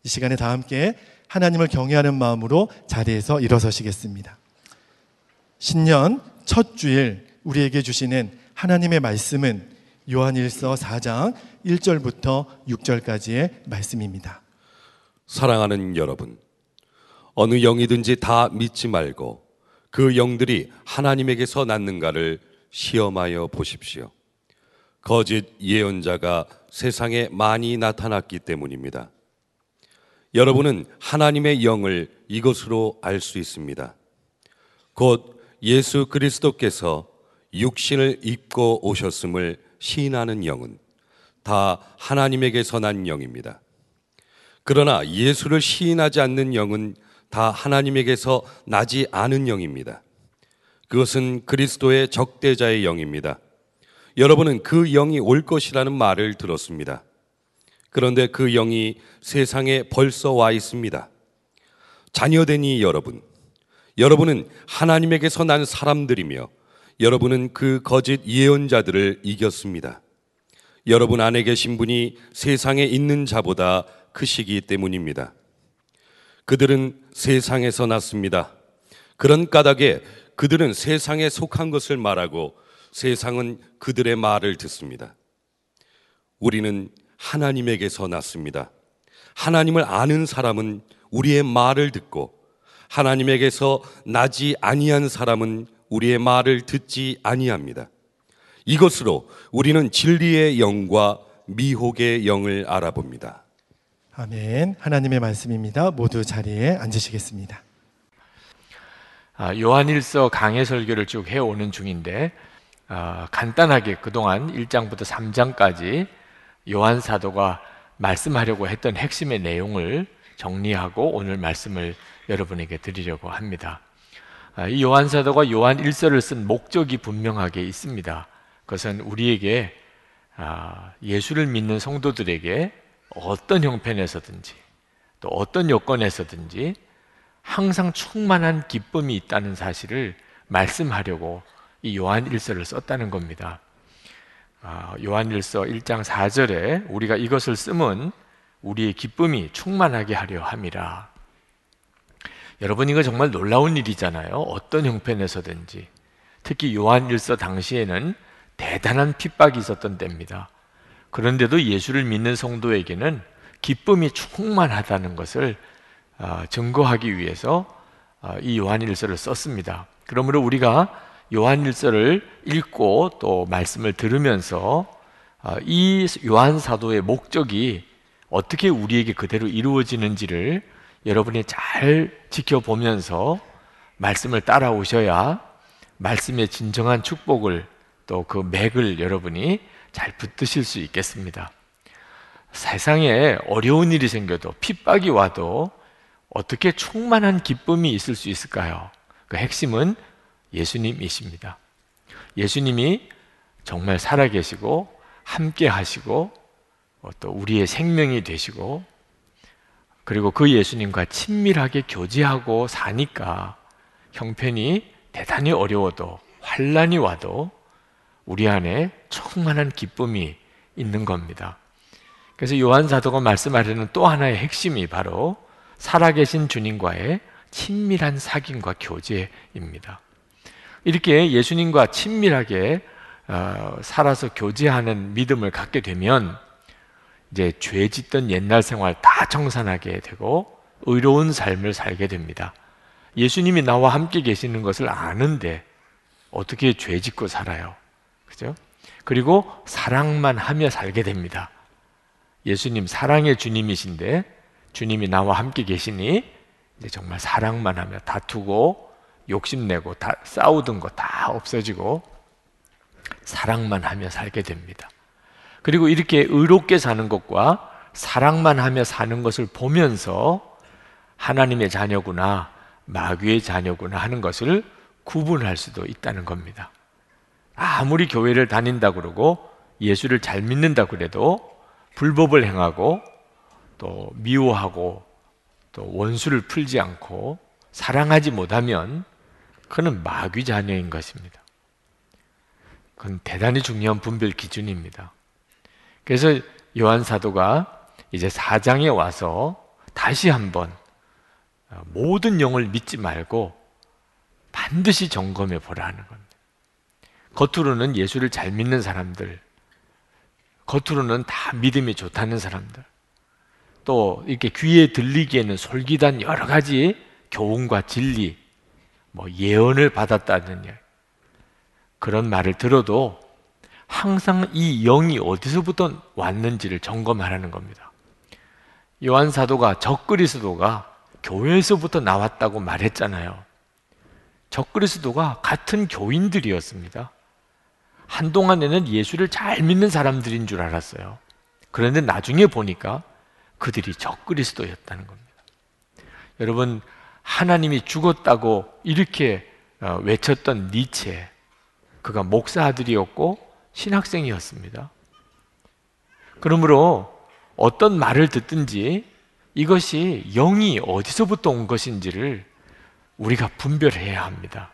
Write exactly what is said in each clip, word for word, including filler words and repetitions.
이 시간에 다 함께 하나님을 경외하는 마음으로 자리에서 일어서시겠습니다. 신년 첫 주일 우리에게 주시는 하나님의 말씀은 요한일서 사 장 일 절부터 육 절까지의 말씀입니다. 사랑하는 여러분, 어느 영이든지 다 믿지 말고 그 영들이 하나님에게서 났는가를 시험하여 보십시오. 거짓 예언자가 세상에 많이 나타났기 때문입니다. 여러분은 하나님의 영을 이것으로 알 수 있습니다. 곧 예수 그리스도께서 육신을 입고 오셨음을 시인하는 영은 다 하나님에게서 난 영입니다. 그러나 예수를 시인하지 않는 영은 다 하나님에게서 나지 않은 영입니다. 그것은 그리스도의 적대자의 영입니다. 여러분은 그 영이 올 것이라는 말을 들었습니다. 그런데 그 영이 세상에 벌써 와 있습니다. 자녀되니 여러분, 여러분은 하나님에게서 난 사람들이며 여러분은 그 거짓 예언자들을 이겼습니다. 여러분 안에 계신 분이 세상에 있는 자보다 크시기 때문입니다. 그들은 세상에서 났습니다. 그런 까닭에 그들은 세상에 속한 것을 말하고 세상은 그들의 말을 듣습니다. 우리는 하나님에게서 났습니다. 하나님을 아는 사람은 우리의 말을 듣고 하나님에게서 나지 아니한 사람은 우리의 말을 듣지 아니합니다. 이것으로 우리는 진리의 영과 미혹의 영을 알아봅니다. 아멘. 하나님의 말씀입니다. 모두 자리에 앉으시겠습니다. 아, 요한일서 강해 설교를 쭉 해오는 중인데 어, 간단하게 그동안 일 장부터 삼 장까지 요한 사도가 말씀하려고 했던 핵심의 내용을 정리하고 오늘 말씀을 여러분에게 드리려고 합니다. 아, 이 요한 사도가 요한일서를 쓴 목적이 분명하게 있습니다. 그것은 우리에게 아, 예수를 믿는 성도들에게 어떤 형편에서든지 또 어떤 여건에서든지 항상 충만한 기쁨이 있다는 사실을 말씀하려고 이 요한일서를 썼다는 겁니다. 아, 요한일서 일 장 사 절에 우리가 이것을 쓰면 우리의 기쁨이 충만하게 하려 함이라. 여러분, 이거 정말 놀라운 일이잖아요. 어떤 형편에서든지. 특히 요한일서 당시에는 대단한 핍박이 있었던 때입니다. 그런데도 예수를 믿는 성도에게는 기쁨이 충만하다는 것을 증거하기 위해서 이 요한일서를 썼습니다. 그러므로 우리가 요한일서를 읽고 또 말씀을 들으면서 이 요한 사도의 목적이 어떻게 우리에게 그대로 이루어지는지를 여러분이 잘 지켜보면서 말씀을 따라오셔야 말씀의 진정한 축복을 또 그 맥을 여러분이 잘 붙드실 수 있겠습니다. 세상에 어려운 일이 생겨도 핍박이 와도 어떻게 충만한 기쁨이 있을 수 있을까요? 그 핵심은 예수님이십니다. 예수님이 정말 살아계시고 함께 하시고 또 우리의 생명이 되시고 그리고 그 예수님과 친밀하게 교제하고 사니까 형편이 대단히 어려워도 환난이 와도 우리 안에 충만한 기쁨이 있는 겁니다. 그래서 요한 사도가 말씀하려는 또 하나의 핵심이 바로 살아계신 주님과의 친밀한 사귐과 교제입니다. 이렇게 예수님과 친밀하게 어, 살아서 교제하는 믿음을 갖게 되면 이제 죄 짓던 옛날 생활 다 청산하게 되고 의로운 삶을 살게 됩니다. 예수님이 나와 함께 계시는 것을 아는데 어떻게 죄 짓고 살아요? 그죠? 그리고 사랑만 하며 살게 됩니다. 예수님 사랑의 주님이신데 주님이 나와 함께 계시니 이제 정말 사랑만 하며 다투고 욕심내고 다 싸우던 거 다 없어지고 사랑만 하며 살게 됩니다. 그리고 이렇게 의롭게 사는 것과 사랑만 하며 사는 것을 보면서 하나님의 자녀구나 마귀의 자녀구나 하는 것을 구분할 수도 있다는 겁니다. 아무리 교회를 다닌다 그러고 예수를 잘 믿는다 그래도 불법을 행하고 또 미워하고 또 원수를 풀지 않고 사랑하지 못하면 그는 마귀 자녀인 것입니다. 그건 대단히 중요한 분별 기준입니다. 그래서 요한 사도가 이제 사 장에 와서 다시 한번 모든 영을 믿지 말고 반드시 점검해 보라는 겁니다. 겉으로는 예수를 잘 믿는 사람들, 겉으로는 다 믿음이 좋다는 사람들, 또 이렇게 귀에 들리기에는 솔깃한 여러 가지 교훈과 진리, 뭐 예언을 받았다는 그런 말을 들어도 항상 이 영이 어디서부터 왔는지를 점검하라는 겁니다. 요한 사도가 적그리스도가 교회에서부터 나왔다고 말했잖아요. 적그리스도가 같은 교인들이었습니다. 한동안에는 예수를 잘 믿는 사람들인 줄 알았어요. 그런데 나중에 보니까 그들이 적그리스도였다는 겁니다. 여러분, 하나님이 죽었다고 이렇게 외쳤던 니체, 그가 목사 아들이었고 신학생이었습니다. 그러므로 어떤 말을 듣든지 이것이 영이 어디서부터 온 것인지를 우리가 분별해야 합니다.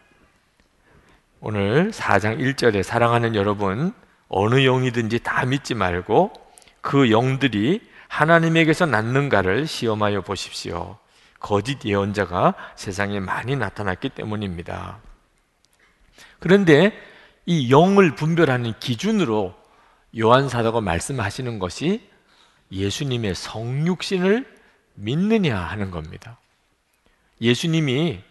오늘 사 장 일 절에 사랑하는 여러분, 어느 영이든지 다 믿지 말고 그 영들이 하나님에게서 났는가를 시험하여 보십시오. 거짓 예언자가 세상에 많이 나타났기 때문입니다. 그런데 이 영을 분별하는 기준으로 요한 사도가 말씀하시는 것이 예수님의 성육신을 믿느냐 하는 겁니다. 예수님이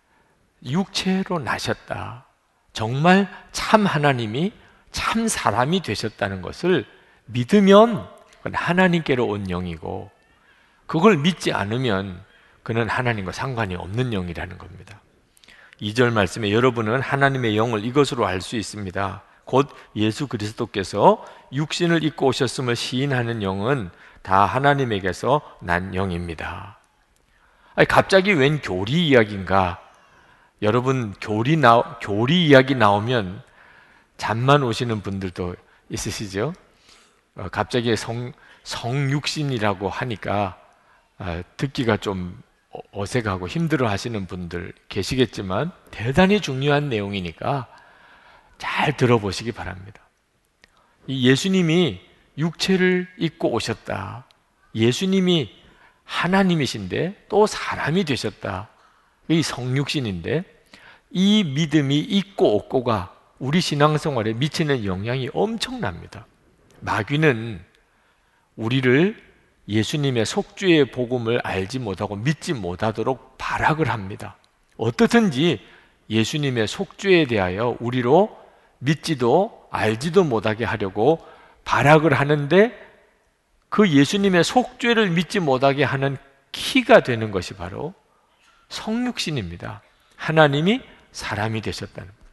육체로 나셨다, 정말 참 하나님이 참 사람이 되셨다는 것을 믿으면 그건 하나님께로 온 영이고, 그걸 믿지 않으면 그는 하나님과 상관이 없는 영이라는 겁니다. 이 절 말씀에 여러분은 하나님의 영을 이것으로 알 수 있습니다. 곧 예수 그리스도께서 육신을 입고 오셨음을 시인하는 영은 다 하나님에게서 난 영입니다. 아니, 갑자기 웬 교리 이야기인가? 여러분, 교리 나 교리 이야기 나오면 잠만 오시는 분들도 있으시죠? 어, 갑자기 성 성육신이라고 하니까 아, 듣기가 좀 어색하고 힘들어 하시는 분들 계시겠지만 대단히 중요한 내용이니까 잘 들어보시기 바랍니다. 이 예수님이 육체를 입고 오셨다, 예수님이 하나님이신데 또 사람이 되셨다, 이 성육신인데 이 믿음이 있고 없고가 우리 신앙생활에 미치는 영향이 엄청납니다. 마귀는 우리를 예수님의 속죄의 복음을 알지 못하고 믿지 못하도록 발악을 합니다. 어떻든지 예수님의 속죄에 대하여 우리로 믿지도 알지도 못하게 하려고 발악을 하는데, 그 예수님의 속죄를 믿지 못하게 하는 키가 되는 것이 바로 성육신입니다. 하나님이 사람이 되셨다는 것.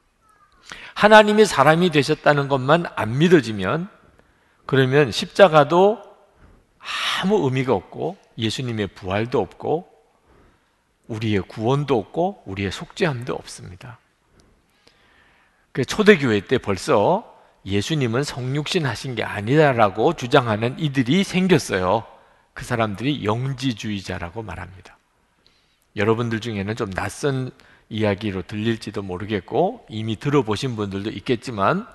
하나님이 사람이 되셨다는 것만 안 믿어지면 그러면 십자가도 아무 의미가 없고 예수님의 부활도 없고 우리의 구원도 없고 우리의 속죄함도 없습니다. 그 초대교회 때 벌써 예수님은 성육신 하신 게 아니다라고 주장하는 이들이 생겼어요. 그 사람들이 영지주의자라고 말합니다. 여러분들 중에는 좀 낯선 이야기로 들릴지도 모르겠고 이미 들어보신 분들도 있겠지만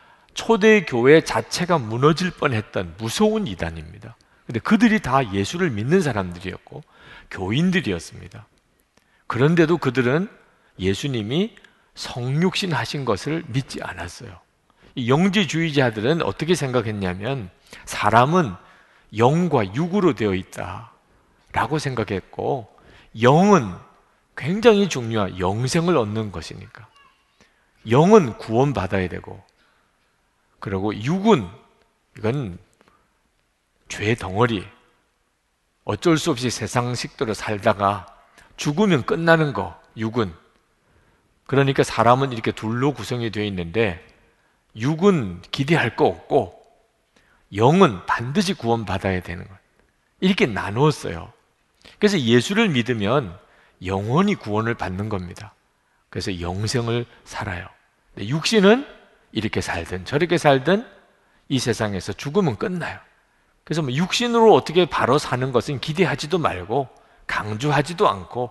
초대교회 자체가 무너질 뻔했던 무서운 이단입니다. 근데 그들이 다 예수를 믿는 사람들이었고 교인들이었습니다. 그런데도 그들은 예수님이 성육신 하신 것을 믿지 않았어요. 이 영지주의자들은 어떻게 생각했냐면 사람은 영과 육으로 되어 있다라고 생각했고, 영은 굉장히 중요한 영생을 얻는 것이니까 영은 구원받아야 되고, 그리고 육은 이건 죄 덩어리, 어쩔 수 없이 세상 식대로 살다가 죽으면 끝나는 거, 육은. 그러니까 사람은 이렇게 둘로 구성이 되어 있는데 육은 기대할 거 없고 영은 반드시 구원받아야 되는 거예요. 이렇게 나누었어요. 그래서 예수를 믿으면 영원히 구원을 받는 겁니다. 그래서 영생을 살아요. 육신은 이렇게 살든 저렇게 살든 이 세상에서 죽으면 끝나요. 그래서 뭐 육신으로 어떻게 바로 사는 것은 기대하지도 말고 강조하지도 않고,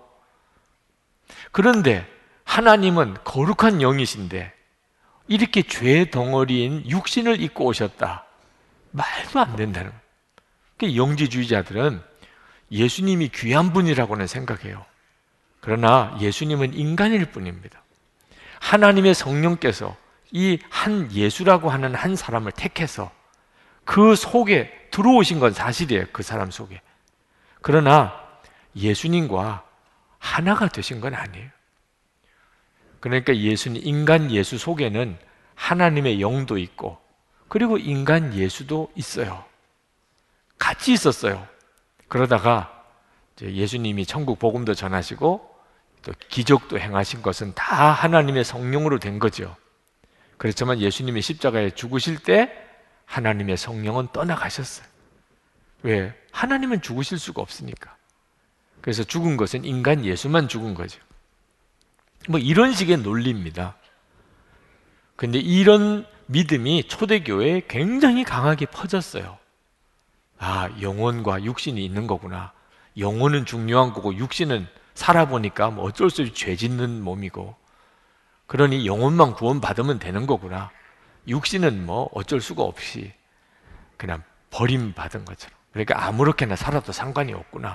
그런데 하나님은 거룩한 영이신데 이렇게 죄 덩어리인 육신을 입고 오셨다, 말도 안 된다는 거예요. 영지주의자들은 예수님이 귀한 분이라고는 생각해요. 그러나 예수님은 인간일 뿐입니다. 하나님의 성령께서 이 한 예수라고 하는 한 사람을 택해서 그 속에 들어오신 건 사실이에요. 그 사람 속에. 그러나 예수님과 하나가 되신 건 아니에요. 그러니까 예수님, 인간 예수 속에는 하나님의 영도 있고 그리고 인간 예수도 있어요. 같이 있었어요. 그러다가 예수님이 천국 복음도 전하시고 또 기적도 행하신 것은 다 하나님의 성령으로 된 거죠. 그렇지만 예수님이 십자가에 죽으실 때 하나님의 성령은 떠나가셨어요. 왜? 하나님은 죽으실 수가 없으니까. 그래서 죽은 것은 인간 예수만 죽은 거죠. 뭐 이런 식의 논리입니다. 근데 이런 믿음이 초대교회에 굉장히 강하게 퍼졌어요. 아, 영혼과 육신이 있는 거구나. 영혼은 중요한 거고 육신은 살아보니까 뭐 어쩔 수 없이 죄 짓는 몸이고, 그러니 영혼만 구원받으면 되는 거구나. 육신은 뭐 어쩔 수가 없이 그냥 버림받은 것처럼. 그러니까 아무렇게나 살아도 상관이 없구나.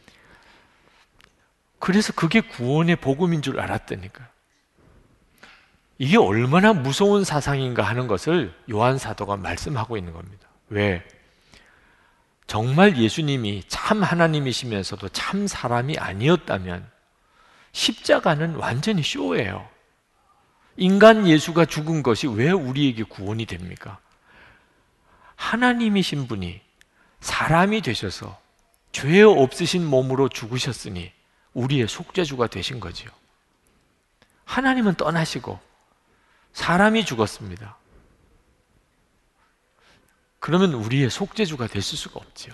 그래서 그게 구원의 복음인 줄 알았다니까요. 이게 얼마나 무서운 사상인가 하는 것을 요한 사도가 말씀하고 있는 겁니다. 왜? 정말 예수님이 참 하나님이시면서도 참 사람이 아니었다면 십자가는 완전히 쇼예요. 인간 예수가 죽은 것이 왜 우리에게 구원이 됩니까? 하나님이신 분이 사람이 되셔서 죄 없으신 몸으로 죽으셨으니 우리의 속죄주가 되신 거죠. 하나님은 떠나시고 사람이 죽었습니다. 그러면 우리의 속죄주가 되실 수가 없지요.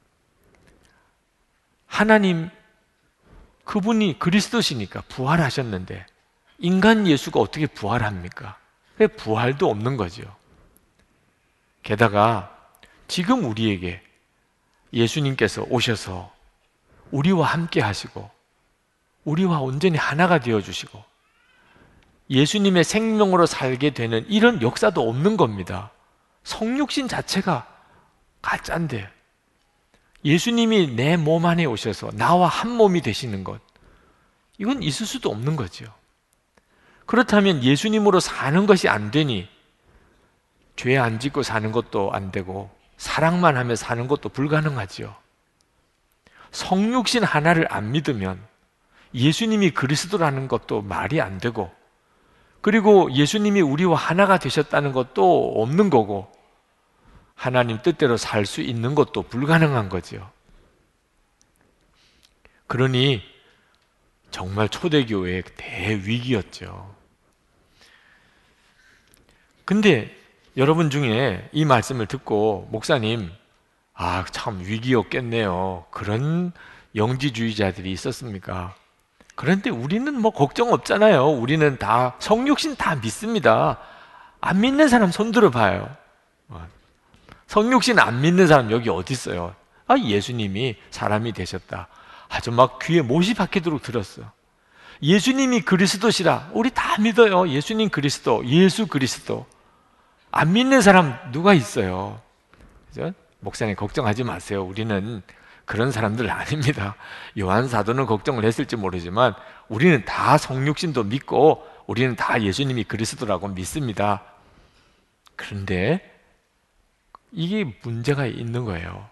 하나님, 그분이 그리스도시니까 부활하셨는데 인간 예수가 어떻게 부활합니까? 부활도 없는 거죠. 게다가 지금 우리에게 예수님께서 오셔서 우리와 함께 하시고 우리와 온전히 하나가 되어주시고 예수님의 생명으로 살게 되는 이런 역사도 없는 겁니다. 성육신 자체가 가짜인데 예수님이 내 몸 안에 오셔서 나와 한 몸이 되시는 것, 이건 있을 수도 없는 거죠. 그렇다면 예수님으로 사는 것이 안 되니 죄 안 짓고 사는 것도 안 되고 사랑만 하며 사는 것도 불가능하죠. 성육신 하나를 안 믿으면 예수님이 그리스도라는 것도 말이 안 되고, 그리고 예수님이 우리와 하나가 되셨다는 것도 없는 거고, 하나님 뜻대로 살 수 있는 것도 불가능한 거죠. 그러니 정말 초대교회의 대위기였죠. 근데 여러분 중에 이 말씀을 듣고 목사님, 아, 참 위기였겠네요, 그런 영지주의자들이 있었습니까? 그런데 우리는 뭐 걱정 없잖아요. 우리는 다 성육신 다 믿습니다. 안 믿는 사람 손 들어봐요. 성육신 안 믿는 사람 여기 어디 있어요? 아, 예수님이 사람이 되셨다. 아주 막 귀에 못이 박히도록 들었어. 예수님이 그리스도시라. 우리 다 믿어요. 예수님 그리스도, 예수 그리스도. 안 믿는 사람 누가 있어요? 그죠? 목사님 걱정하지 마세요. 우리는 그런 사람들 아닙니다. 요한 사도는 걱정을 했을지 모르지만 우리는 다 성육신도 믿고 우리는 다 예수님이 그리스도라고 믿습니다. 그런데 이게 문제가 있는 거예요.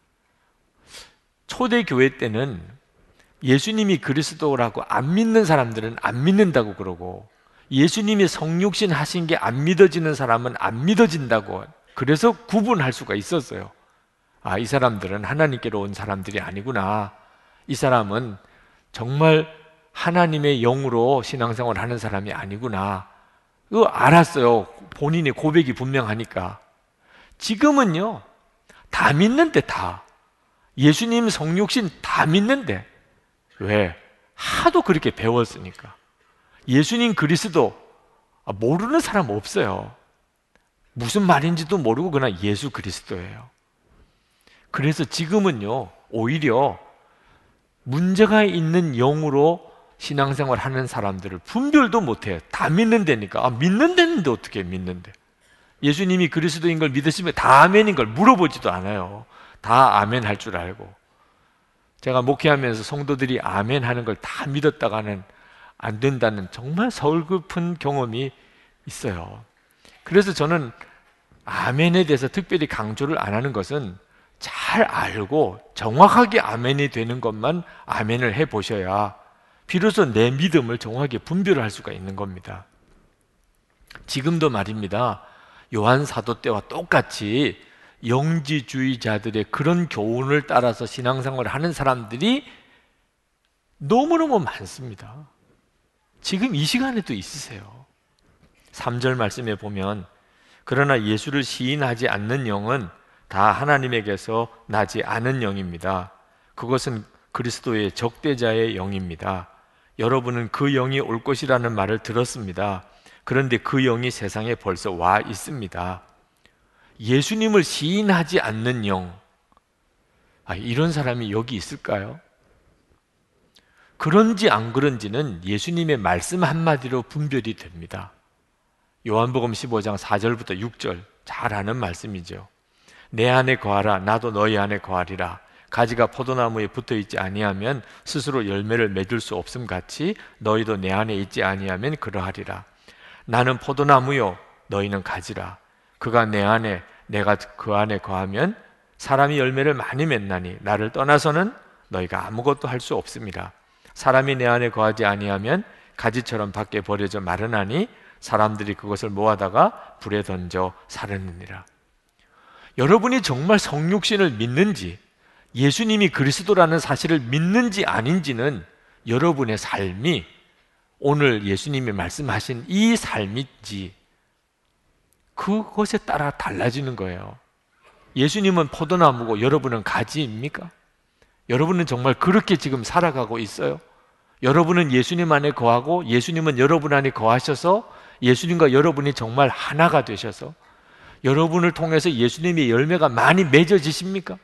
초대교회 때는 예수님이 그리스도라고 안 믿는 사람들은 안 믿는다고 그러고, 예수님이 성육신 하신 게 안 믿어지는 사람은 안 믿어진다고, 그래서 구분할 수가 있었어요. 아, 이 사람들은 하나님께로 온 사람들이 아니구나. 이 사람은 정말 하나님의 영으로 신앙생활을 하는 사람이 아니구나. 그거 알았어요. 본인의 고백이 분명하니까. 지금은요, 다 믿는데 다. 예수님 성육신 다 믿는데. 왜? 하도 그렇게 배웠으니까. 예수님 그리스도 모르는 사람 없어요. 무슨 말인지도 모르고 그냥 예수 그리스도예요. 그래서 지금은요, 오히려 문제가 있는 영으로 신앙생활 하는 사람들을 분별도 못해요. 다 믿는다니까. 아, 믿는다는데 어떻게 믿는데? 예수님이 그리스도인 걸 믿으시면 다 아멘인 걸 물어보지도 않아요. 다 아멘 할 줄 알고. 제가 목회하면서 성도들이 아멘 하는 걸 다 믿었다가는 안 된다는 정말 서글픈 경험이 있어요. 그래서 저는 아멘에 대해서 특별히 강조를 안 하는 것은 잘 알고 정확하게 아멘이 되는 것만 아멘을 해보셔야 비로소 내 믿음을 정확하게 분별을 할 수가 있는 겁니다. 지금도 말입니다. 요한 사도 때와 똑같이 영지주의자들의 그런 교훈을 따라서 신앙생활을 하는 사람들이 너무너무 많습니다. 지금 이 시간에도 있으세요. 삼 절 말씀에 보면 그러나 예수를 시인하지 않는 영은 다 하나님에게서 나지 않은 영입니다. 그것은 그리스도의 적대자의 영입니다. 여러분은 그 영이 올 것이라는 말을 들었습니다. 그런데 그 영이 세상에 벌써 와 있습니다. 예수님을 시인하지 않는 영, 아, 이런 사람이 여기 있을까요? 그런지 안 그런지는 예수님의 말씀 한마디로 분별이 됩니다. 요한복음 십오 장 사 절부터 육 절 잘 아는 말씀이죠. 내 안에 거하라 나도 너희 안에 거하리라. 가지가 포도나무에 붙어있지 아니하면 스스로 열매를 맺을 수 없음 같이 너희도 내 안에 있지 아니하면 그러하리라. 나는 포도나무요 너희는 가지라. 그가 내 안에 내가 그 안에 거하면 사람이 열매를 많이 맺나니 나를 떠나서는 너희가 아무것도 할 수 없습니다. 사람이 내 안에 거하지 아니하면 가지처럼 밖에 버려져 마르나니 사람들이 그것을 모아다가 불에 던져 사르느니라. 여러분이 정말 성육신을 믿는지 예수님이 그리스도라는 사실을 믿는지 아닌지는 여러분의 삶이 오늘 예수님이 말씀하신 이 삶인지 그것에 따라 달라지는 거예요. 예수님은 포도나무고 여러분은 가지입니까? 여러분은 정말 그렇게 지금 살아가고 있어요? 여러분은 예수님 안에 거하고 예수님은 여러분 안에 거하셔서 예수님과 여러분이 정말 하나가 되셔서 여러분을 통해서 예수님의 열매가 많이 맺어지십니까?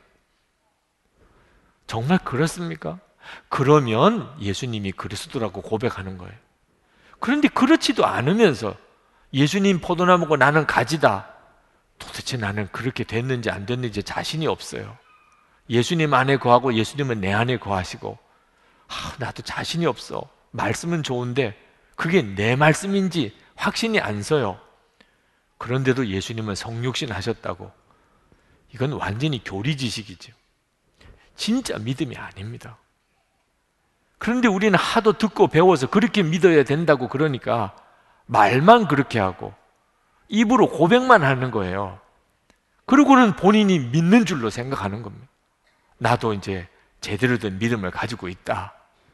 정말 그렇습니까? 그러면 예수님이 그리스도라고 고백하는 거예요. 그런데 그렇지도 않으면서 예수님 포도나무고 나는 가지다. 도대체 나는 그렇게 됐는지 안 됐는지 자신이 없어요. 예수님 안에 거하고 예수님은 내 안에 거하시고 아, 나도 자신이 없어. 말씀은 좋은데 그게 내 말씀인지 확신이 안 서요. 그런데도 예수님은 성육신 하셨다고. 이건 완전히 교리지식이죠. 진짜 믿음이 아닙니다. 그런데 우리는 하도 듣고 배워서 그렇게 믿어야 된다고 그러니까 말만 그렇게 하고 입으로 고백만 하는 거예요. 그리고는 본인이 믿는 줄로 생각하는 겁니다. 나도 이제 제대로 된 믿음을 가지고 있다.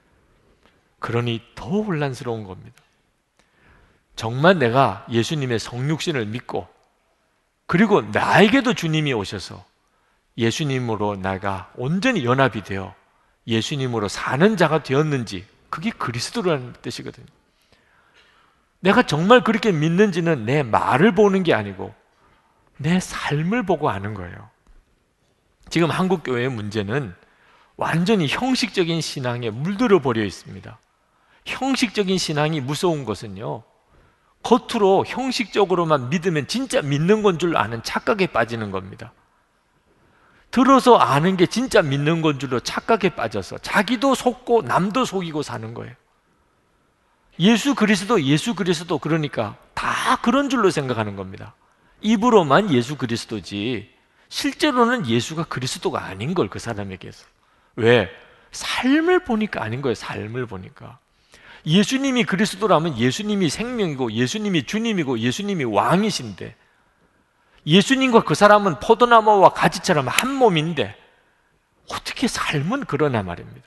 그러니 더 혼란스러운 겁니다. 정말 내가 예수님의 성육신을 믿고 그리고 나에게도 주님이 오셔서 예수님으로 내가 온전히 연합이 되어 예수님으로 사는 자가 되었는지 그게 그리스도라는 뜻이거든요. 내가 정말 그렇게 믿는지는 내 말을 보는 게 아니고 내 삶을 보고 아는 거예요. 지금 한국 교회의 문제는 완전히 형식적인 신앙에 물들어 버려 있습니다. 형식적인 신앙이 무서운 것은요, 겉으로 형식적으로만 믿으면 진짜 믿는 건 줄 아는 착각에 빠지는 겁니다. 들어서 아는 게 진짜 믿는 건 줄로 착각에 빠져서 자기도 속고 남도 속이고 사는 거예요. 예수 그리스도 예수 그리스도 그러니까 다 그런 줄로 생각하는 겁니다. 입으로만 예수 그리스도지 실제로는 예수가 그리스도가 아닌 걸 그 사람에게서. 왜? 삶을 보니까 아닌 거예요. 삶을 보니까. 예수님이 그리스도라면 예수님이 생명이고 예수님이 주님이고 예수님이 왕이신데 예수님과 그 사람은 포도나무와 가지처럼 한 몸인데 어떻게 삶은 그러나 말입니다.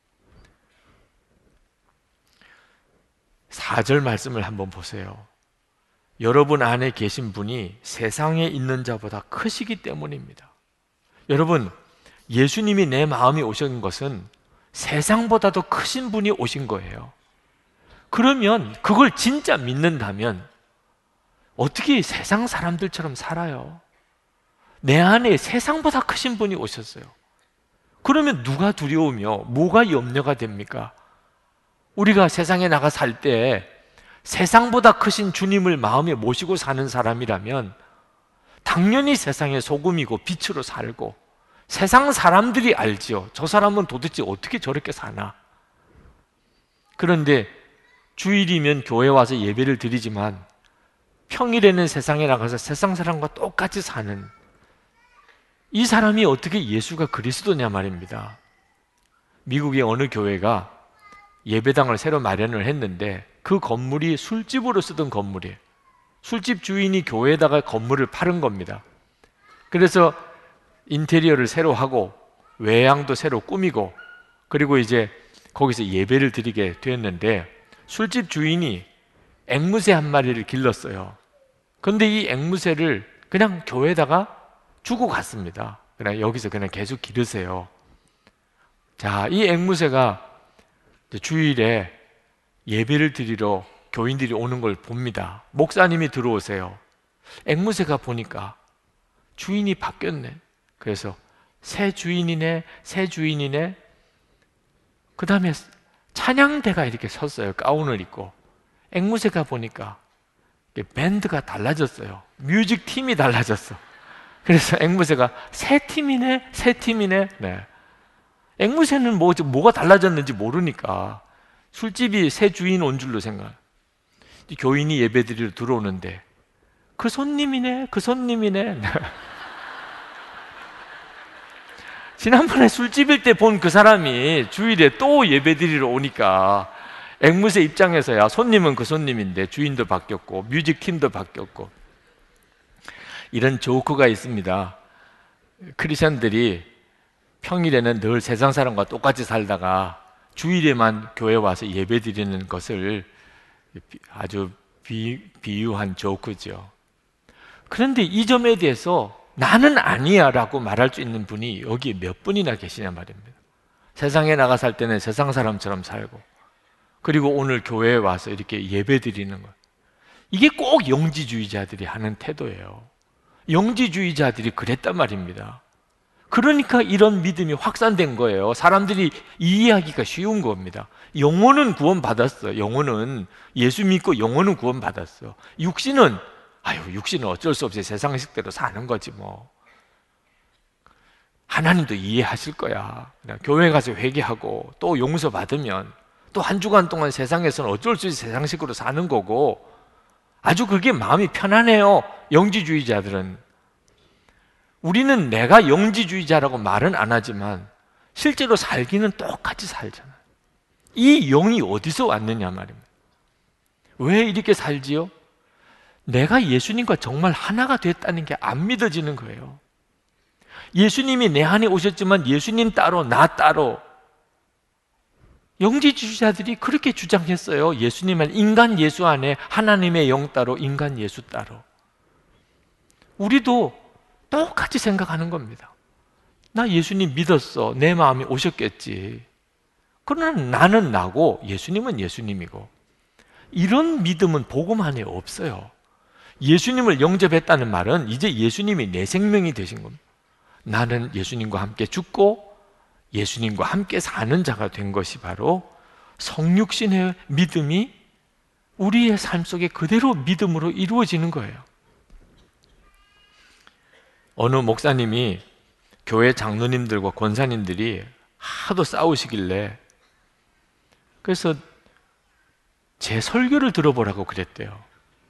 사 절 말씀을 한번 보세요. 여러분 안에 계신 분이 세상에 있는 자보다 크시기 때문입니다. 여러분, 예수님이 내 마음에 오신 것은 세상보다도 크신 분이 오신 거예요. 그러면 그걸 진짜 믿는다면 어떻게 세상 사람들처럼 살아요? 내 안에 세상보다 크신 분이 오셨어요. 그러면 누가 두려우며 뭐가 염려가 됩니까? 우리가 세상에 나가 살 때 세상보다 크신 주님을 마음에 모시고 사는 사람이라면 당연히 세상의 소금이고 빛으로 살고 세상 사람들이 알지요. 저 사람은 도대체 어떻게 저렇게 사나. 그런데 주일이면 교회 와서 예배를 드리지만 평일에는 세상에 나가서 세상 사람과 똑같이 사는 이 사람이 어떻게 예수가 그리스도냐 말입니다. 미국의 어느 교회가 예배당을 새로 마련을 했는데 그 건물이 술집으로 쓰던 건물이에요. 술집 주인이 교회에다가 건물을 팔은 겁니다. 그래서 인테리어를 새로 하고 외양도 새로 꾸미고 그리고 이제 거기서 예배를 드리게 되었는데 술집 주인이 앵무새 한 마리를 길렀어요. 그런데 이 앵무새를 그냥 교회에다가 주고 갔습니다. 그냥 여기서 그냥 계속 기르세요. 자, 이 앵무새가 주일에 예배를 드리러 교인들이 오는 걸 봅니다. 목사님이 들어오세요. 앵무새가 보니까 주인이 바뀌었네. 그래서 새 주인이네, 새 주인이네. 그 다음에 찬양대가 이렇게 섰어요. 가운을 입고. 앵무새가 보니까 밴드가 달라졌어요. 뮤직 팀이 달라졌어. 그래서 앵무새가 새 팀이네, 새 팀이네. 네. 앵무새는 뭐, 뭐가 달라졌는지 모르니까 술집이 새 주인 온 줄로 생각. 교인이 예배드리러 들어오는데 그 손님이네, 그 손님이네. 지난번에 술집일 때 본 그 사람이 주일에 또 예배드리러 오니까 앵무새 입장에서야 손님은 그 손님인데 주인도 바뀌었고 뮤직팀도 바뀌었고 이런 조크가 있습니다. 크리스천들이 평일에는 늘 세상 사람과 똑같이 살다가 주일에만 교회 와서 예배드리는 것을 아주 비, 비유한 조크죠. 그런데 이 점에 대해서 나는 아니야 라고 말할 수 있는 분이 여기에 몇 분이나 계시냐 말입니다. 세상에 나가 살 때는 세상 사람처럼 살고 그리고 오늘 교회에 와서 이렇게 예배 드리는 것, 이게 꼭 영지주의자들이 하는 태도예요. 영지주의자들이 그랬단 말입니다. 그러니까 이런 믿음이 확산된 거예요. 사람들이 이해하기가 쉬운 겁니다. 영혼은 구원받았어. 영혼은 예수 믿고 영혼은 구원받았어. 육신은 아유, 육신은 어쩔 수 없이 세상식대로 사는 거지 뭐. 하나님도 이해하실 거야. 그냥 교회 가서 회개하고 또 용서 받으면 또 한 주간 동안 세상에서는 어쩔 수 없이 세상식으로 사는 거고 아주 그게 마음이 편안해요. 영지주의자들은. 우리는 내가 영지주의자라고 말은 안 하지만 실제로 살기는 똑같이 살잖아요. 이 영이 어디서 왔느냐 말입니다. 왜 이렇게 살지요? 내가 예수님과 정말 하나가 됐다는 게 안 믿어지는 거예요. 예수님이 내 안에 오셨지만 예수님 따로 나 따로. 영지주의자들이 그렇게 주장했어요. 예수님은 인간 예수 안에 하나님의 영 따로 인간 예수 따로. 우리도 똑같이 생각하는 겁니다. 나 예수님 믿었어. 내 마음이 오셨겠지. 그러나 나는 나고 예수님은 예수님이고. 이런 믿음은 복음 안에 없어요. 예수님을 영접했다는 말은 이제 예수님이 내 생명이 되신 겁니다. 나는 예수님과 함께 죽고 예수님과 함께 사는 자가 된 것이 바로 성육신의 믿음이 우리의 삶 속에 그대로 믿음으로 이루어지는 거예요. 어느 목사님이 교회 장로님들과 권사님들이 하도 싸우시길래 그래서 제 설교를 들어보라고 그랬대요.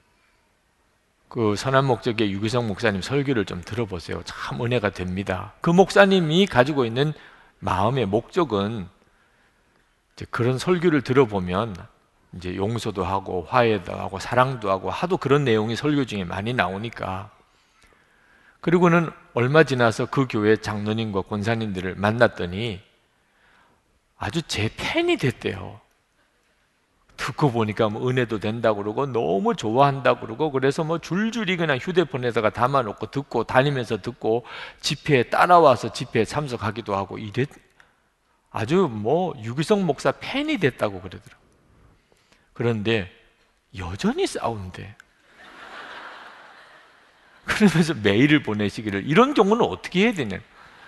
그 선한 목적의 유기성 목사님 설교를 좀 들어보세요. 참 은혜가 됩니다. 그 목사님이 가지고 있는 마음의 목적은 이제 그런 설교를 들어보면 이제 용서도 하고 화해도 하고 사랑도 하고 하도 그런 내용이 설교 중에 많이 나오니까. 그리고는 얼마 지나서 그 교회 장로님과 권사님들을 만났더니 아주 제 팬이 됐대요. 듣고 보니까 뭐 은혜도 된다고 그러고 너무 좋아한다고 그러고 그래서 뭐 줄줄이 그냥 휴대폰에다가 담아놓고 듣고 다니면서 듣고 집회에 따라와서 집회에 참석하기도 하고 이랬 아주 뭐 유기성 목사 팬이 됐다고 그러더라고요. 그런데 여전히 싸운대. 그러면서 메일을 보내시기를 이런 경우는 어떻게 해야 되냐.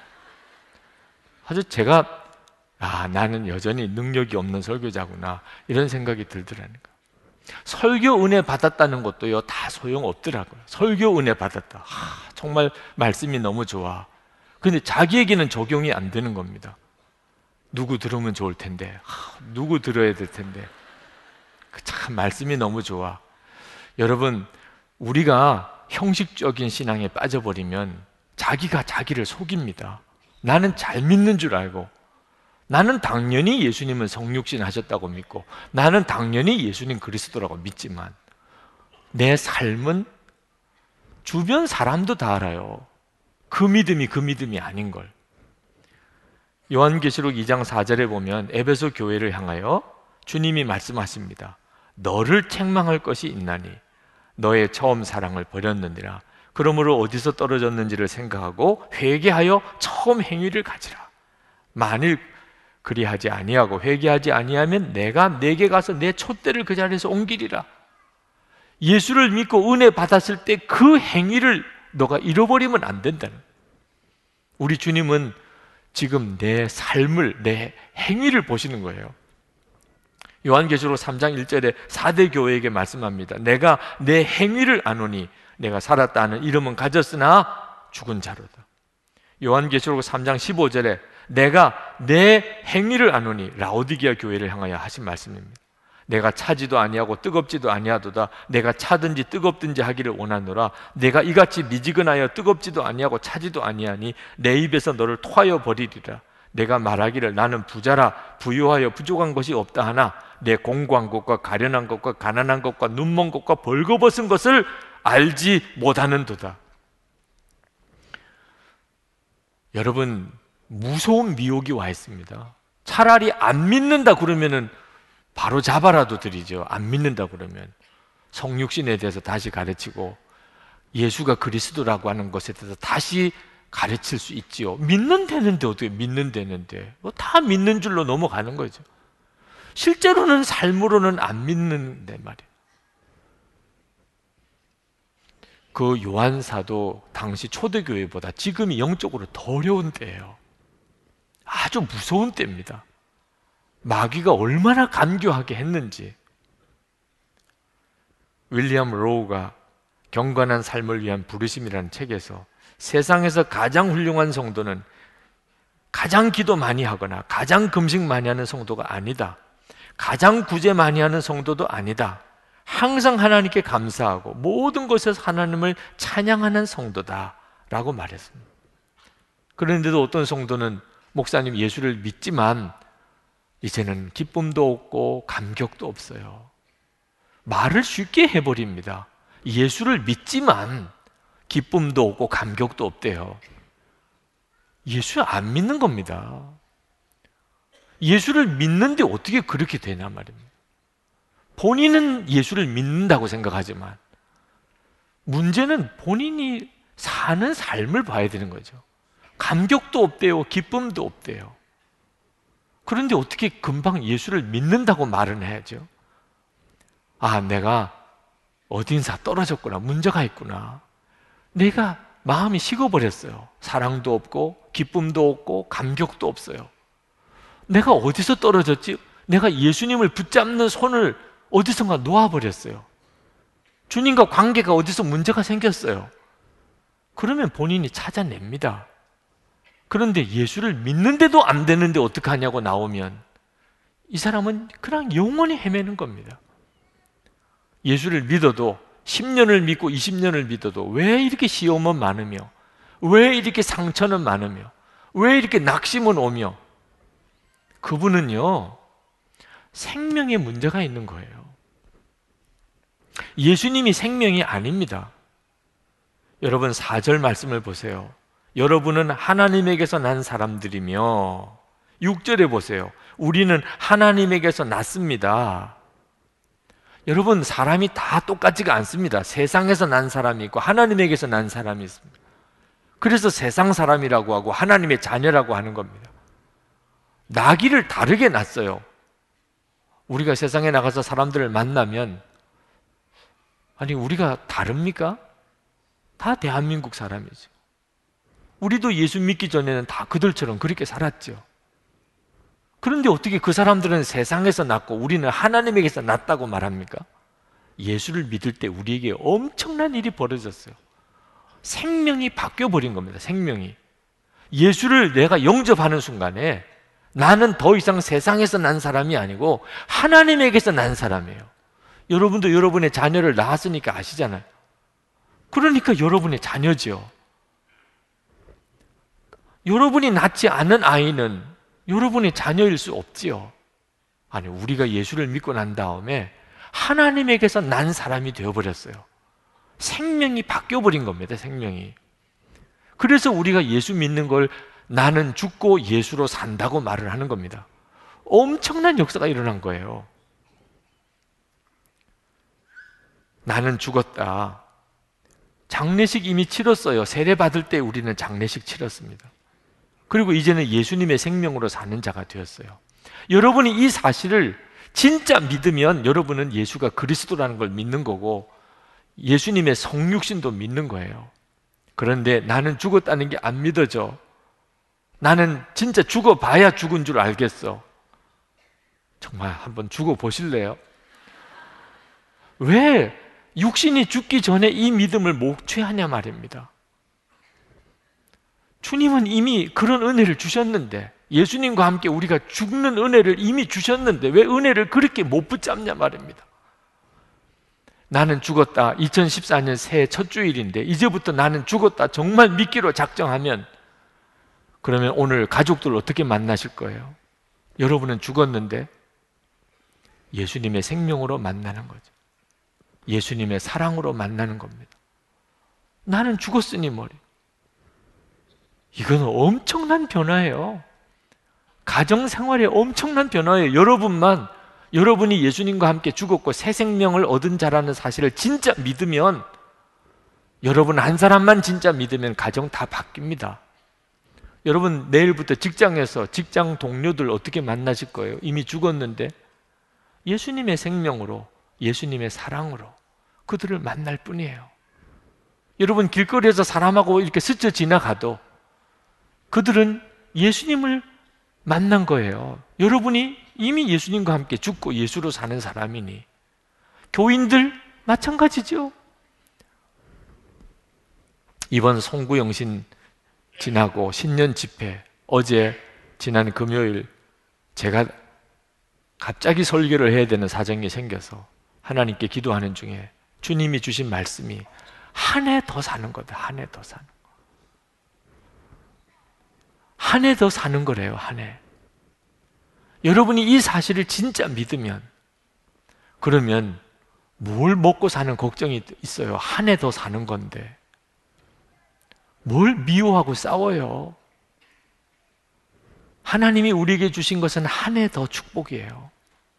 아주 제가 아, 나는 여전히 능력이 없는 설교자구나 이런 생각이 들더라니까. 설교 은혜 받았다는 것도요 다 소용없더라고요. 설교 은혜 받았다. 아, 정말 말씀이 너무 좋아. 근데 자기에게는 적용이 안 되는 겁니다. 누구 들으면 좋을 텐데, 하, 누구 들어야 될 텐데. 참 말씀이 너무 좋아. 여러분, 우리가 형식적인 신앙에 빠져버리면 자기가 자기를 속입니다. 나는 잘 믿는 줄 알고, 나는 당연히 예수님은 성육신 하셨다고 믿고, 나는 당연히 예수님 그리스도라고 믿지만 내 삶은 주변 사람도 다 알아요. 그 믿음이 그 믿음이 아닌 걸. 요한계시록 이 장 사 절에 보면 에베소 교회를 향하여 주님이 말씀하십니다. 너를 책망할 것이 있나니 너의 처음 사랑을 버렸느니라. 그러므로 어디서 떨어졌는지를 생각하고 회개하여 처음 행위를 가지라. 만일 그리하지 아니하고 회개하지 아니하면 내가 내게 가서 내 촛대를 그 자리에서 옮기리라. 예수를 믿고 은혜 받았을 때 그 행위를 너가 잃어버리면 안 된다는. 우리 주님은 지금 내 삶을, 내 행위를 보시는 거예요. 요한계시록 삼 장 일 절에 사 대 교회에게 말씀합니다. 내가 내 행위를 아노니 내가 살았다 하는 이름은 가졌으나 죽은 자로다. 요한계시록 삼 장 십오 절에 내가 내 행위를 아노니 라오디게아 교회를 향하여 하신 말씀입니다. 내가 차지도 아니하고 뜨겁지도 아니하도다. 내가 차든지 뜨겁든지 하기를 원하노라. 내가 이같이 미지근하여 뜨겁지도 아니하고 차지도 아니하니 내 입에서 너를 토하여 버리리라. 내가 말하기를 나는 부자라 부유하여 부족한 것이 없다 하나 내 공고한 것과 가련한 것과 가난한 것과 눈먼 것과 벌거벗은 것을 알지 못하는도다. 여러분, 무서운 미혹이 와 있습니다. 차라리 안 믿는다 그러면은 바로 잡아라도 드리죠. 안 믿는다 그러면 성육신에 대해서 다시 가르치고 예수가 그리스도라고 하는 것에 대해서 다시 가르칠 수 있지요. 믿는 되는데 어떻게 믿는 되는데 뭐 다 믿는 줄로 넘어가는 거죠. 실제로는 삶으로는 안 믿는데 말이에요. 그 요한 사도 당시 초대교회보다 지금이 영적으로 더 어려운 때예요. 아주 무서운 때입니다. 마귀가 얼마나 간교하게 했는지. 윌리엄 로우가 경건한 삶을 위한 부르심이라는 책에서 세상에서 가장 훌륭한 성도는 가장 기도 많이 하거나 가장 금식 많이 하는 성도가 아니다. 가장 구제 많이 하는 성도도 아니다. 항상 하나님께 감사하고 모든 것에서 하나님을 찬양하는 성도다 라고 말했습니다. 그런데도 어떤 성도는 목사님 예수를 믿지만 이제는 기쁨도 없고 감격도 없어요. 말을 쉽게 해버립니다. 예수를 믿지만 기쁨도 없고 감격도 없대요. 예수 안 믿는 겁니다. 예수를 믿는데 어떻게 그렇게 되냐 말입니다. 본인은 예수를 믿는다고 생각하지만 문제는 본인이 사는 삶을 봐야 되는 거죠. 감격도 없대요. 기쁨도 없대요. 그런데 어떻게 금방 예수를 믿는다고 말은 해야죠? 아, 내가 어딘가 떨어졌구나. 문제가 있구나. 내가 마음이 식어버렸어요. 사랑도 없고 기쁨도 없고 감격도 없어요. 내가 어디서 떨어졌지? 내가 예수님을 붙잡는 손을 어디선가 놓아버렸어요. 주님과 관계가 어디서 문제가 생겼어요. 그러면 본인이 찾아냅니다. 그런데 예수를 믿는데도 안 되는데 어떡하냐고 나오면 이 사람은 그냥 영원히 헤매는 겁니다. 예수를 믿어도 십 년을 믿고 이십 년을 믿어도 왜 이렇게 시험은 많으며 왜 이렇게 상처는 많으며 왜 이렇게 낙심은 오며 그분은요 생명에 문제가 있는 거예요. 예수님이 생명이 아닙니다. 여러분 사 절 말씀을 보세요. 여러분은 하나님에게서 난 사람들이며 육 절에 보세요. 우리는 하나님에게서 났습니다. 여러분 사람이 다 똑같지가 않습니다. 세상에서 난 사람이 있고 하나님에게서 난 사람이 있습니다. 그래서 세상 사람이라고 하고 하나님의 자녀라고 하는 겁니다. 나기를 다르게 났어요. 우리가 세상에 나가서 사람들을 만나면 아니 우리가 다릅니까? 다 대한민국 사람이죠. 우리도 예수 믿기 전에는 다 그들처럼 그렇게 살았죠. 그런데 어떻게 그 사람들은 세상에서 났고 우리는 하나님에게서 났다고 말합니까? 예수를 믿을 때 우리에게 엄청난 일이 벌어졌어요. 생명이 바뀌어버린 겁니다. 생명이. 예수를 내가 영접하는 순간에 나는 더 이상 세상에서 난 사람이 아니고 하나님에게서 난 사람이에요. 여러분도 여러분의 자녀를 낳았으니까 아시잖아요. 그러니까 여러분의 자녀죠. 여러분이 낳지 않은 아이는 여러분의 자녀일 수 없지요. 아니, 우리가 예수를 믿고 난 다음에 하나님에게서 난 사람이 되어버렸어요. 생명이 바뀌어버린 겁니다. 생명이. 그래서 우리가 예수 믿는 걸 나는 죽고 예수로 산다고 말을 하는 겁니다. 엄청난 역사가 일어난 거예요. 나는 죽었다. 장례식 이미 치렀어요. 세례 받을 때 우리는 장례식 치렀습니다. 그리고 이제는 예수님의 생명으로 사는 자가 되었어요. 여러분이 이 사실을 진짜 믿으면 여러분은 예수가 그리스도라는 걸 믿는 거고 예수님의 성육신도 믿는 거예요. 그런데 나는 죽었다는 게 안 믿어져. 나는 진짜 죽어봐야 죽은 줄 알겠어. 정말 한번 죽어보실래요? 왜 육신이 죽기 전에 이 믿음을 못 취하냐 말입니다. 주님은 이미 그런 은혜를 주셨는데, 예수님과 함께 우리가 죽는 은혜를 이미 주셨는데 왜 은혜를 그렇게 못 붙잡냐 말입니다. 나는 죽었다. 이천십사 년 새해 첫 주일인데 이제부터 나는 죽었다 정말 믿기로 작정하면, 그러면 오늘 가족들 어떻게 만나실 거예요? 여러분은 죽었는데 예수님의 생명으로 만나는 거죠. 예수님의 사랑으로 만나는 겁니다. 나는 죽었으니 뭐리. 이건 엄청난 변화예요. 가정생활에 엄청난 변화예요. 여러분만, 여러분이 예수님과 함께 죽었고 새 생명을 얻은 자라는 사실을 진짜 믿으면, 여러분 한 사람만 진짜 믿으면 가정 다 바뀝니다. 여러분 내일부터 직장에서 직장 동료들 어떻게 만나실 거예요? 이미 죽었는데 예수님의 생명으로, 예수님의 사랑으로 그들을 만날 뿐이에요. 여러분 길거리에서 사람하고 이렇게 스쳐 지나가도 그들은 예수님을 만난 거예요. 여러분이 이미 예수님과 함께 죽고 예수로 사는 사람이니. 교인들 마찬가지죠. 이번 송구영신 지나고 신년 집회, 어제 지난 금요일 제가 갑자기 설교를 해야 되는 사정이 생겨서 하나님께 기도하는 중에 주님이 주신 말씀이 한 해 더 사는 거다. 한 해 더 사는 거. 한 해 더 사는 거래요. 한 해. 여러분이 이 사실을 진짜 믿으면, 그러면 뭘 먹고 사는 걱정이 있어요? 한 해 더 사는 건데 뭘 미워하고 싸워요? 하나님이 우리에게 주신 것은 한 해 더 축복이에요.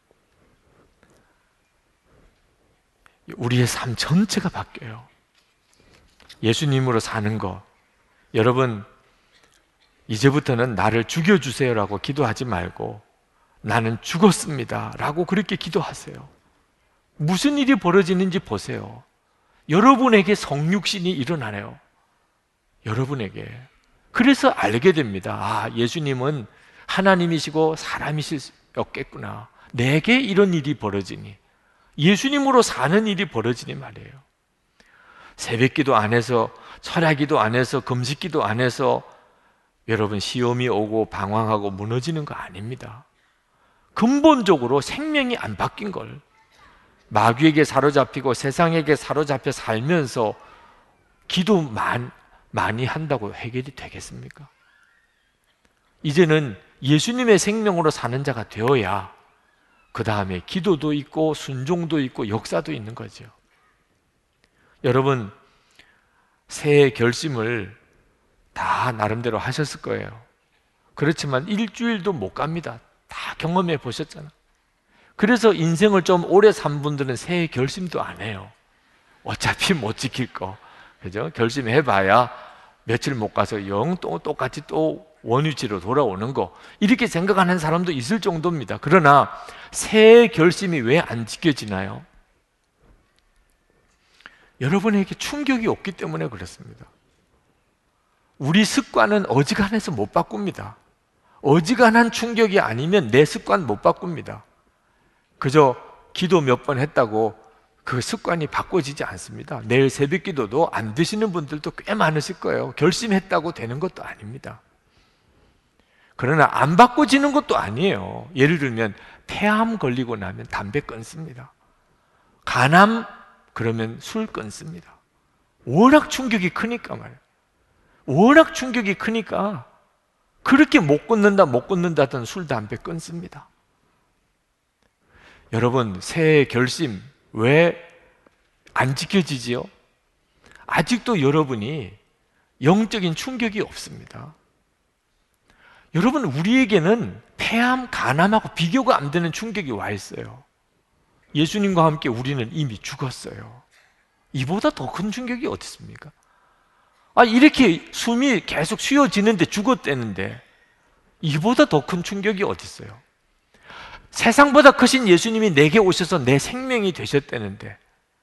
우리의 삶 전체가 바뀌어요. 예수님으로 사는 거. 여러분 이제부터는 나를 죽여주세요라고 기도하지 말고 나는 죽었습니다 라고 그렇게 기도하세요. 무슨 일이 벌어지는지 보세요. 여러분에게 성육신이 일어나네요. 여러분에게. 그래서 알게 됩니다. 아, 예수님은 하나님이시고 사람이셨겠구나. 내게 이런 일이 벌어지니, 예수님으로 사는 일이 벌어지니 말이에요. 새벽기도 안 해서, 철야기도 안 해서, 금식기도 안 해서 여러분 시험이 오고 방황하고 무너지는 거 아닙니다. 근본적으로 생명이 안 바뀐 걸, 마귀에게 사로잡히고 세상에게 사로잡혀 살면서 기도 많이 많이 한다고 해결이 되겠습니까? 이제는 예수님의 생명으로 사는 자가 되어야 그 다음에 기도도 있고 순종도 있고 역사도 있는 거죠. 여러분 새해 결심을 다 나름대로 하셨을 거예요. 그렇지만 일주일도 못 갑니다. 다 경험해 보셨잖아. 그래서 인생을 좀 오래 산 분들은 새해 결심도 안 해요. 어차피 못 지킬 거. 그죠? 결심해봐야 며칠 못 가서 영 또 똑같이 또 원위치로 돌아오는 거, 이렇게 생각하는 사람도 있을 정도입니다. 그러나 새해 결심이 왜 안 지켜지나요? 여러분에게 충격이 없기 때문에 그렇습니다. 우리 습관은 어지간해서 못 바꿉니다. 어지간한 충격이 아니면 내 습관 못 바꿉니다. 그저 기도 몇 번 했다고 그 습관이 바꿔지지 않습니다. 내일 새벽 기도도 안 드시는 분들도 꽤 많으실 거예요. 결심했다고 되는 것도 아닙니다. 그러나 안 바꿔지는 것도 아니에요. 예를 들면 폐암 걸리고 나면 담배 끊습니다. 간암 그러면 술 끊습니다. 워낙 충격이 크니까 말이에요. 워낙 충격이 크니까 그렇게 못 끊는다 못 끊는다 하던 술, 담배 끊습니다. 여러분, 새해 결심 왜 안 지켜지지요? 아직도 여러분이 영적인 충격이 없습니다. 여러분, 우리에게는 폐암, 간암하고 비교가 안 되는 충격이 와 있어요. 예수님과 함께 우리는 이미 죽었어요. 이보다 더 큰 충격이 어디 있습니까? 아, 이렇게 숨이 계속 쉬어지는데 죽었다는데 이보다 더 큰 충격이 어디 있어요? 세상보다 크신 예수님이 내게 오셔서 내 생명이 되셨다는데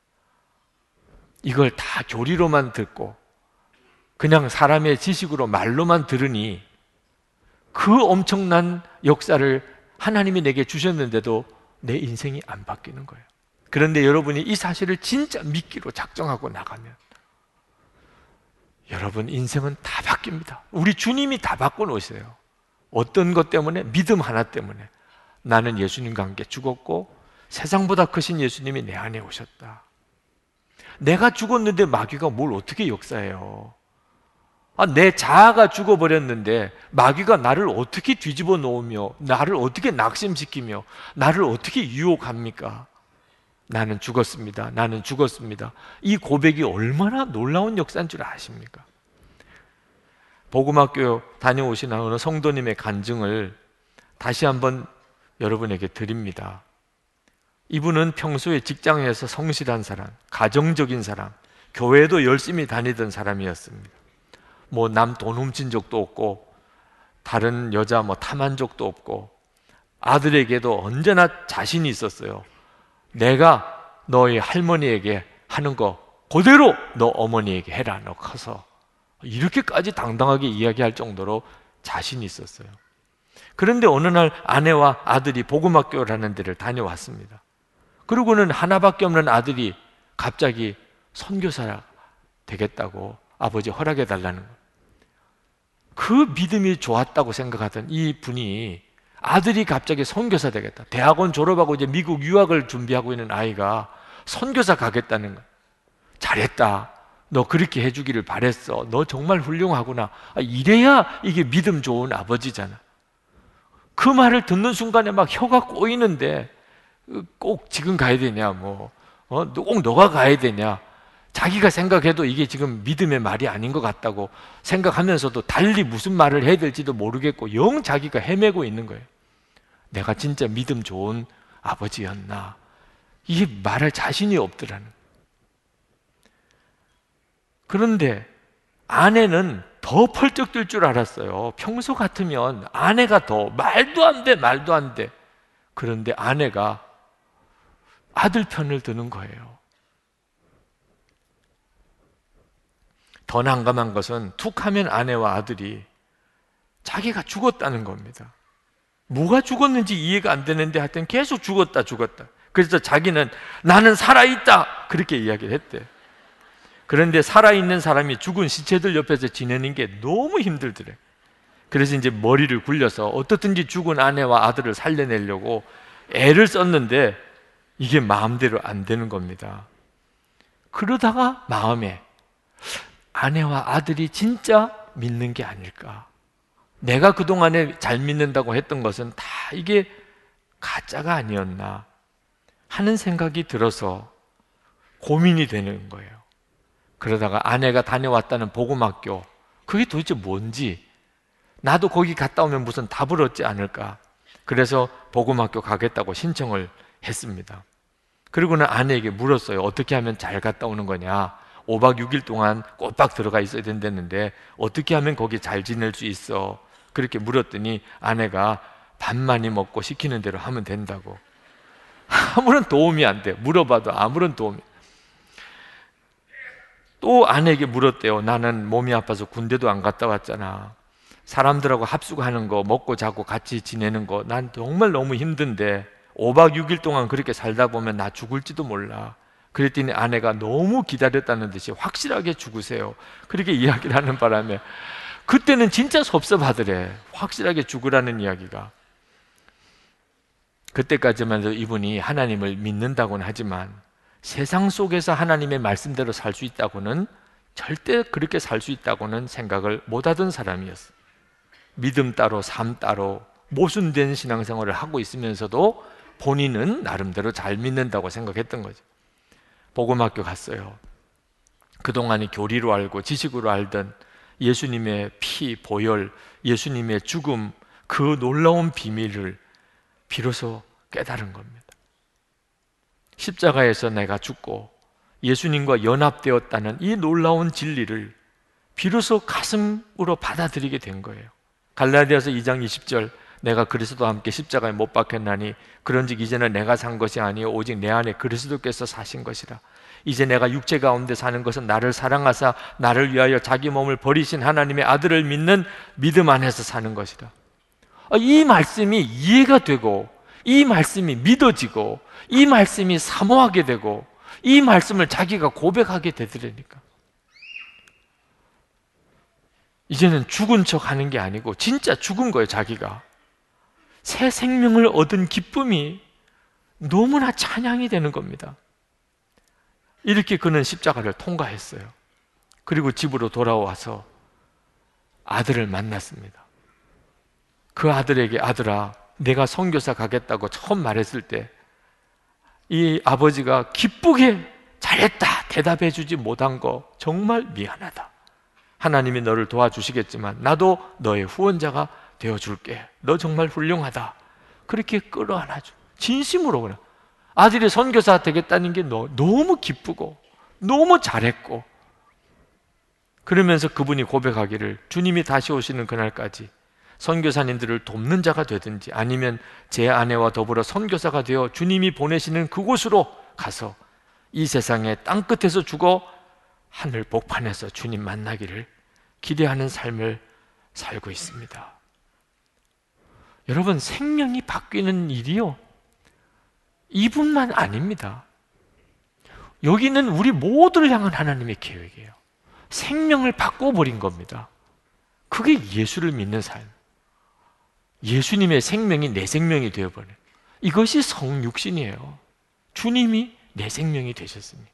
이걸 다 교리로만 듣고 그냥 사람의 지식으로 말로만 들으니 그 엄청난 역사를 하나님이 내게 주셨는데도 내 인생이 안 바뀌는 거예요. 그런데 여러분이 이 사실을 진짜 믿기로 작정하고 나가면 여러분 인생은 다 바뀝니다. 우리 주님이 다 바꿔놓으세요. 어떤 것 때문에? 믿음 하나 때문에. 나는 예수님과 함께 죽었고 세상보다 크신 예수님이 내 안에 오셨다. 내가 죽었는데 마귀가 뭘 어떻게 역사해요? 아, 내 자아가 죽어버렸는데 마귀가 나를 어떻게 뒤집어 놓으며 나를 어떻게 낙심시키며 나를 어떻게 유혹합니까? 나는 죽었습니다. 나는 죽었습니다. 이 고백이 얼마나 놀라운 역사인 줄 아십니까? 복음학교 다녀오신 어느 성도님의 간증을 다시 한번 여러분에게 드립니다. 이분은 평소에 직장에서 성실한 사람, 가정적인 사람, 교회도 열심히 다니던 사람이었습니다. 뭐 남 돈 훔친 적도 없고 다른 여자 뭐 탐한 적도 없고 아들에게도 언제나 자신이 있었어요. 내가 너희 할머니에게 하는 거 그대로 너 어머니에게 해라. 너 커서. 이렇게까지 당당하게 이야기할 정도로 자신이 있었어요. 그런데 어느 날 아내와 아들이 복음학교라는 데를 다녀왔습니다. 그러고는 하나밖에 없는 아들이 갑자기 선교사가 되겠다고 아버지 허락해 달라는 거예요. 그 믿음이 좋았다고 생각하던 이 분이 아들이 갑자기 선교사 되겠다. 대학원 졸업하고 이제 미국 유학을 준비하고 있는 아이가 선교사 가겠다는 거예요. 잘했다. 너 그렇게 해주기를 바랬어. 너 정말 훌륭하구나. 이래야 이게 믿음 좋은 아버지잖아. 그 말을 듣는 순간에 막 혀가 꼬이는데 꼭 지금 가야 되냐, 뭐, 어, 꼭 너가 가야 되냐. 자기가 생각해도 이게 지금 믿음의 말이 아닌 것 같다고 생각하면서도 달리 무슨 말을 해야 될지도 모르겠고 영 자기가 헤매고 있는 거예요. 내가 진짜 믿음 좋은 아버지였나. 이게 말할 자신이 없더라는 거예요. 그런데 아내는 더 펄쩍 뛸 줄 알았어요. 평소 같으면 아내가 더 말도 안 돼, 말도 안 돼. 그런데 아내가 아들 편을 드는 거예요. 더 난감한 것은 툭 하면 아내와 아들이 자기가 죽었다는 겁니다. 뭐가 죽었는지 이해가 안 되는데 하여튼 계속 죽었다 죽었다. 그래서 자기는 나는 살아있다 그렇게 이야기를 했대. 그런데 살아있는 사람이 죽은 시체들 옆에서 지내는 게 너무 힘들더래. 그래서 이제 머리를 굴려서 어떻든지 죽은 아내와 아들을 살려내려고 애를 썼는데 이게 마음대로 안 되는 겁니다. 그러다가 마음에 아내와 아들이 진짜 믿는 게 아닐까. 내가 그동안에 잘 믿는다고 했던 것은 다 이게 가짜가 아니었나 하는 생각이 들어서 고민이 되는 거예요. 그러다가 아내가 다녀왔다는 복음학교, 그게 도대체 뭔지, 나도 거기 갔다 오면 무슨 답을 얻지 않을까. 그래서 복음학교 가겠다고 신청을 했습니다. 그리고는 아내에게 물었어요. 어떻게 하면 잘 갔다 오는 거냐. 오박 육일 동안 꼬박 들어가 있어야 된다는데 어떻게 하면 거기 잘 지낼 수 있어. 그렇게 물었더니 아내가 밥 많이 먹고 시키는 대로 하면 된다고. 아무런 도움이 안 돼. 물어봐도 아무런 도움이. 또 아내에게 물었대요. 나는 몸이 아파서 군대도 안 갔다 왔잖아. 사람들하고 합숙하는 거, 먹고 자고 같이 지내는 거 난 정말 너무 힘든데 오박 육일 동안 그렇게 살다 보면 나 죽을지도 몰라. 그랬더니 아내가 너무 기다렸다는 듯이 확실하게 죽으세요. 그렇게 이야기를 하는 바람에 그때는 진짜 섭섭하더래. 확실하게 죽으라는 이야기가. 그때까지만 해도 이분이 하나님을 믿는다고는 하지만 세상 속에서 하나님의 말씀대로 살 수 있다고는, 절대 그렇게 살 수 있다고는 생각을 못하던 사람이었어요. 믿음 따로 삶 따로 모순된 신앙생활을 하고 있으면서도 본인은 나름대로 잘 믿는다고 생각했던 거죠. 복음학교 갔어요. 그동안이 교리로 알고 지식으로 알던 예수님의 피, 보혈, 예수님의 죽음, 그 놀라운 비밀을 비로소 깨달은 겁니다. 십자가에서 내가 죽고 예수님과 연합되었다는 이 놀라운 진리를 비로소 가슴으로 받아들이게 된 거예요. 갈라디아서 이 장 이십 절, 내가 그리스도와 함께 십자가에 못 박혔나니 그런즉 이제는 내가 산 것이 아니요 오직 내 안에 그리스도께서 사신 것이라. 이제 내가 육체 가운데 사는 것은 나를 사랑하사 나를 위하여 자기 몸을 버리신 하나님의 아들을 믿는 믿음 안에서 사는 것이라. 이 말씀이 이해가 되고, 이 말씀이 믿어지고, 이 말씀이 사모하게 되고, 이 말씀을 자기가 고백하게 되더라니까. 이제는 죽은 척 하는 게 아니고 진짜 죽은 거예요. 자기가 새 생명을 얻은 기쁨이 너무나 찬양이 되는 겁니다. 이렇게 그는 십자가를 통과했어요. 그리고 집으로 돌아와서 아들을 만났습니다. 그 아들에게, 아들아, 내가 선교사 가겠다고 처음 말했을 때 이 아버지가 기쁘게 잘했다 대답해 주지 못한 거 정말 미안하다. 하나님이 너를 도와주시겠지만 나도 너의 후원자가 되어줄게. 너 정말 훌륭하다. 그렇게 끌어안아줘. 진심으로 그래. 아들이 선교사 되겠다는 게 너무 기쁘고 너무 잘했고, 그러면서 그분이 고백하기를 주님이 다시 오시는 그날까지 선교사님들을 돕는 자가 되든지 아니면 제 아내와 더불어 선교사가 되어 주님이 보내시는 그곳으로 가서 이 세상의 땅끝에서 죽어 하늘 복판에서 주님 만나기를 기대하는 삶을 살고 있습니다. 여러분, 생명이 바뀌는 일이요, 이분만 아닙니다. 여기는 우리 모두를 향한 하나님의 계획이에요. 생명을 바꿔버린 겁니다. 그게 예수를 믿는 삶. 예수님의 생명이 내 생명이 되어버려요. 이것이 성육신이에요. 주님이 내 생명이 되셨습니다.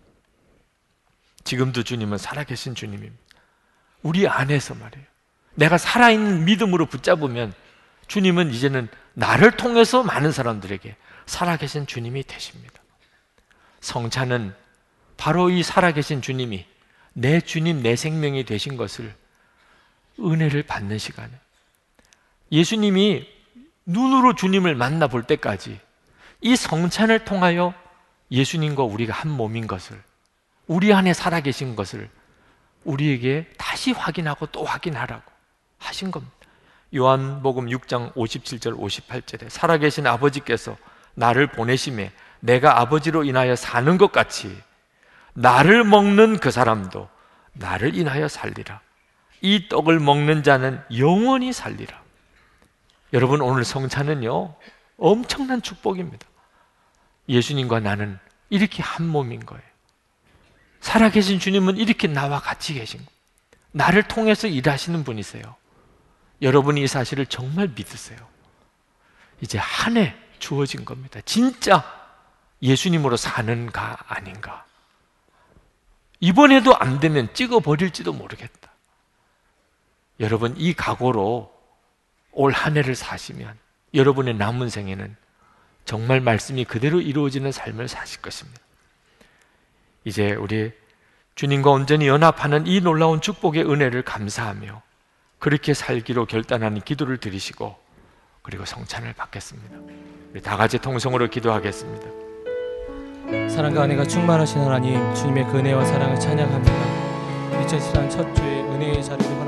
지금도 주님은 살아계신 주님입니다. 우리 안에서 말이에요. 내가 살아있는 믿음으로 붙잡으면 주님은 이제는 나를 통해서 많은 사람들에게 살아계신 주님이 되십니다. 성찬은 바로 이 살아계신 주님이 내 주님, 내 생명이 되신 것을 은혜를 받는 시간에, 예수님이 눈으로 주님을 만나볼 때까지 이 성찬을 통하여 예수님과 우리가 한 몸인 것을, 우리 안에 살아계신 것을 우리에게 다시 확인하고 또 확인하라고 하신 겁니다. 요한복음 육 장 오십칠 절 오십팔 절에 살아계신 아버지께서 나를 보내심에 내가 아버지로 인하여 사는 것 같이 나를 먹는 그 사람도 나를 인하여 살리라. 이 떡을 먹는 자는 영원히 살리라. 여러분, 오늘 성찬은요 엄청난 축복입니다. 예수님과 나는 이렇게 한 몸인 거예요. 살아계신 주님은 이렇게 나와 같이 계신 거예요. 나를 통해서 일하시는 분이세요. 여러분이 이 사실을 정말 믿으세요. 이제 한 해 주어진 겁니다. 진짜 예수님으로 사는가 아닌가. 이번에도 안 되면 찍어버릴지도 모르겠다. 여러분, 이 각오로 올 한 해를 사시면 여러분의 남은 생에는 정말 말씀이 그대로 이루어지는 삶을 사실 것입니다. 이제 우리 주님과 온전히 연합하는 이 놀라운 축복의 은혜를 감사하며 그렇게 살기로 결단하는 기도를 드리시고 그리고 성찬을 받겠습니다. 우리 다 같이 통성으로 기도하겠습니다. 사랑과 은혜가 충만하신 하나님, 주님의 그 은혜와 사랑을 찬양합니다. 이천십삼 첫 주의 은혜의 자리를